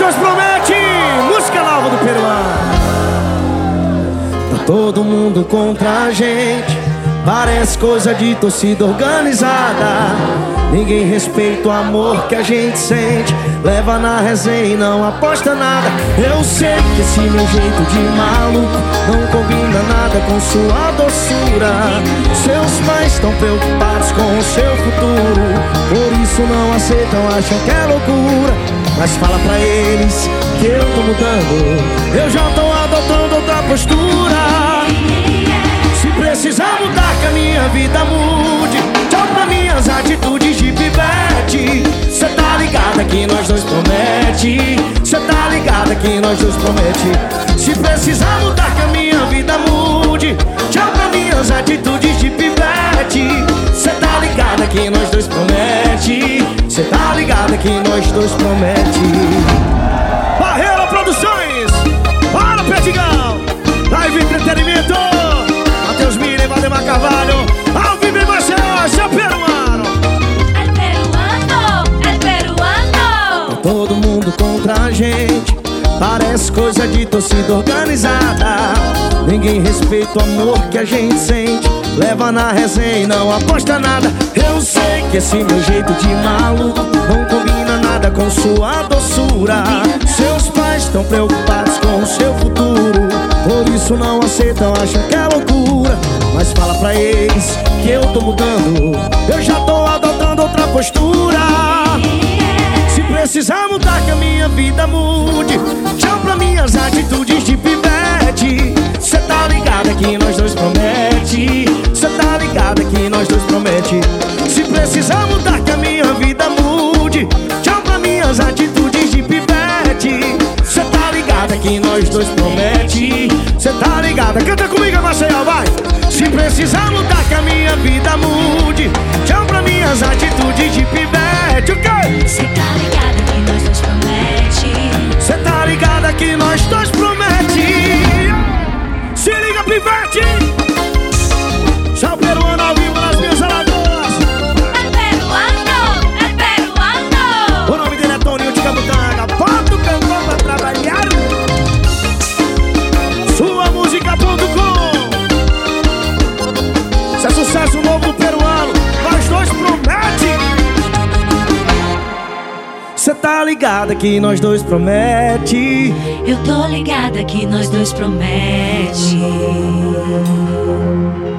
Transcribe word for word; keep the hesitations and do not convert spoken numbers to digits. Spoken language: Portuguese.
dois promete. Música nova do peruano. Tá todo mundo contra a gente, parece coisa de torcida organizada. Ninguém respeita o amor que a gente sente, leva na resenha e não aposta nada. Eu sei que esse meu jeito de maluco não combina nada com sua doçura. Seus pais estão preocupados com o seu futuro, por isso não aceitam, acham que é loucura. Mas fala pra eles que eu tô mudando, eu já tô adotando outra postura. Se precisar mudar que a minha vida mude, tchau pra minhas atitudes de pivete. Cê tá ligada que nós dois promete, cê tá ligada que nós dois promete. Se precisar mudar que a minha vida mude, tchau pra minhas atitudes de pivete. Cê tá ligada que nós dois promete, cê tá ligada que nós dois promete. Barreira Produções, para Pedigão, Live Entretenimento, Matheus Miller, Valdemar Carvalho, ao vivo em Maceió, seu peruano. É peruano, é peruano. Tá todo mundo contra a gente, parece coisa de torcida organizada. Ninguém respeita o amor que a gente sente, leva na resenha e não aposta nada. Eu sei que esse meu jeito de maluco não combina nada com sua doçura. Seus pais estão preocupados com o seu futuro, por isso não aceitam, acham que é loucura. Mas fala pra eles que eu tô mudando, eu já tô adotando outra postura. Se precisar mudar que a minha vida mude, tchau pra minhas atitudes de pivete. Cê tá ligada que nós dois promete, cê tá ligada que nós dois promete. Se precisar mudar que a minha vida mude, tchau pra minhas atitudes de pivete. Cê tá ligada que nós dois promete, cê tá ligada. Canta comigo, Maceió, vai! Se precisar mudar que a minha vida mude, tchau pra minhas atitudes de pivete. O quê? Cê tá ligada que nós dois promete, cê tá ligada que nós dois promete. Se liga, pivete! Tchau, peruano ao vivo nas minhas alagoas. é peruano, é peruano. O nome dele é Toninho de Camutanga. Bota o cantão pra trabalhar. Sua música ponto com. Isso é sucesso novo do peruano, nós dois promete. Cê tá ligada que nós dois promete. Eu tô ligada que nós dois promete.